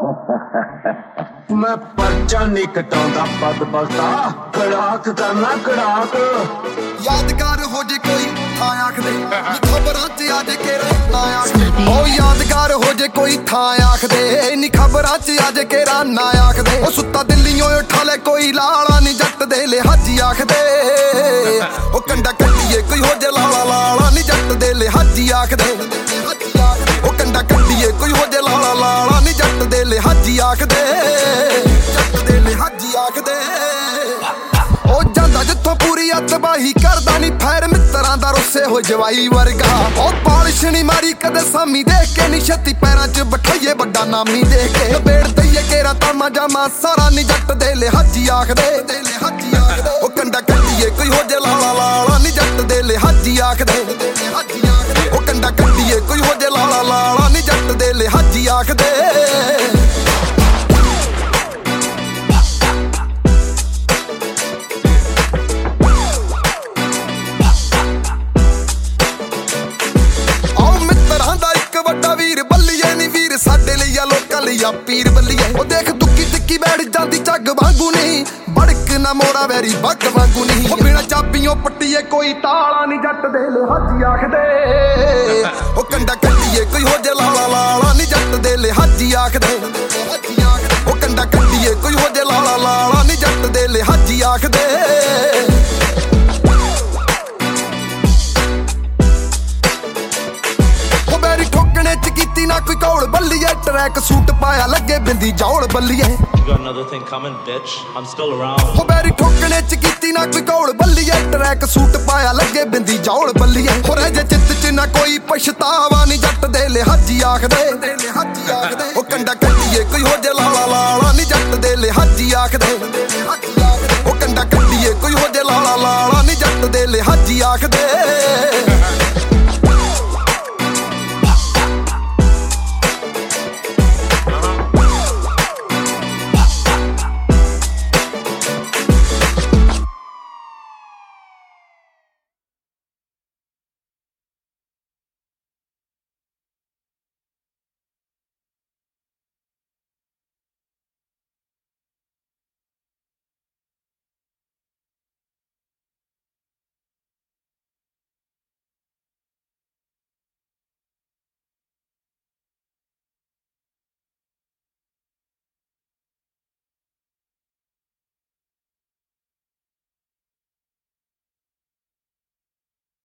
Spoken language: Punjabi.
मैं पर्चा नहीं कटाउंदा पद बलता कड़ाक करना कड़ाक यादगार हो जे कोई थां आखदे खबरां च आ जे केरा ना आखदे ओ यादगार हो जे कोई थां आखदे नी खबरां च आ जे केरा ना आखदे ओ सुत्ता दिल्लियों उठा ले कोई लाला नी जट दे लिहाजी आखदे ओ कंडा कट्टिए कोई हो जे लाला लाला नी जट दे लिहाजी आखदे ओ कंडा कट्टिए कोई हो जे लाला लाला नी जट दे लिहाजी आखदे जट दे लिहाजी आखदे ओ ਜਾਂਦਾ ਜਿੱਥੋਂ ਪੂਰੀ ਤਬਾਹੀ ਕਰਦਾ ਨੀ ਫੈਰ ਮਿੱਤਰਾਂ ਦਾ ਰੁੱਸੇ ਹੋ ਜਵਾਈ ਵਰਗਾ ਉਹ ਪਾਲਿਸ਼ ਨੀ ਮਾਰੀ ਕਦੇ ਸਾਮੀ ਦੇਖ ਕੇ ਨੀ ਛੱਤੀ ਪੈਰਾਂ 'ਚ ਬਠਾਈਏ ਵੱਡਾ ਨਾਮੀ ਦੇਖ ਕੇ ਬੇੜ ਦਈਏ ਕੇਰਾ ਤਾਮਾ ਜਾਮਾ ਸਾਰਾ ਨੀ ਜੱਟ ਦੇ ਲਿਹਾਜੀ ਆਖਦੇ ਉਹ ਕੰਡਾ ਕੱਢੀਏ ਕੋਈ ਹੋ ਜੇ ਲਾਲਾ ਲਾਲਾ ਨੀ ਜੱਟ ਦੇ ਲਿਹਾਜੀ ਆਖਦੇ ਉਹ ਕੰਡਾ ਕੱਢੀਏ ਕੋਈ ਹੋ ਜੇ ਲਾਲਾ ਲਾਲਾ ਨੀ ਜੱਟ ਦੇ ਲਿਹਾਜੀ ਆਖਦੇ ਸਾਡੇ ਲਈ ਆ ਲੋਕਾਂ ਲਈ ਆ ਪੀਰ ਬੱਲੀਏ ਉਹ ਦੇਖ ਦੁੱਕੀ ਟਿੱਕੀ ਬੈਠ ਜਾਂਦੀ ਝੱਗ ਵਾਂਗੂ ਨਹੀਂ ਬੜਕ ਨਾ ਮੋੜਾ ਵੈਰੀ ਬੱਗ ਵਾਂਗੂ ਨਹੀਂ ਉਹ ਬਿਨਾ ਚਾਬੀਆਂ ਪੱਟੀਏ ਕੋਈ ਤਾਲਾ ਨਹੀਂ ਜੱਟ ਦੇ ਲਿਹਾਜੀ ਆਖਦੇ ਉਹ ਕੰਡਾ ਕੱਢੀਏ ਕੋਈ ਹੋ ਜੇ ਲਾਲਾ ਲਾਲਾ ਨਹੀਂ ਜੱਟ ਦੇ ਲਿਹਾਜੀ ਆਖਦੇ ਉਹ ਕੰਡਾ ਕੱਢੀਏ ਕੋਈ ਹੋ ਜੇ ਲਾਲਾ ਲਾਲਾ ਨਹੀਂ ਜੱਟ ਦੇ ਲਿਹਾਜੀ ਆਖਦੇ ਨਾ ਕੋਈ ਕੌਲ ਬੱਲੀਏ ਟਰੈਕ ਸੂਟ ਪਾਇਆ ਲੱਗੇ ਬਿੰਦੀ ਜੌਲ ਬੱਲੀਏ ਹੋ ਬੈਰੀ ਠੋਕਣੇ ਚ ਕੀਤੀ ਨਾ ਕੋਈ ਕੌਲ ਬੱਲੀਏ ਟਰੈਕ ਸੂਟ ਪਾਇਆ ਲੱਗੇ ਬਿੰਦੀ ਜੌਲ ਬੱਲੀਏ ਹੋ ਰਹਿ ਜੇ ਚਿੱਤ ਚ ਨਾ ਕੋਈ ਪਛਤਾਵਾ ਨੀ ਜੱਟ ਦੇ ਲਿਹਾਜੀ ਆਖਦੇ ਉਹ ਕੰਡਾ ਕੱਢੀਏ ਕੋਈ ਹੋ ਜੇ ਲਾਲਾ ਲਾਲਾ ਨੀ ਜੱਟ ਦੇ ਲਿਹਾਜੀ ਆਖਦੇ